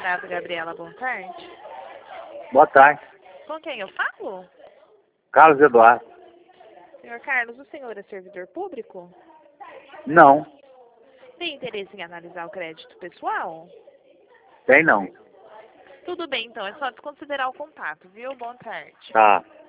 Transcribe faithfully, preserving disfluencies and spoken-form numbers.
Ginásio Gabriela, boa tarde. Boa tarde. Com quem eu falo? Carlos Eduardo. Senhor Carlos, o senhor é servidor público? Não, Tem interesse em analisar o crédito pessoal? tem não. Tudo bem, então. É só desconsiderar o contato, viu? Boa tarde. Tá.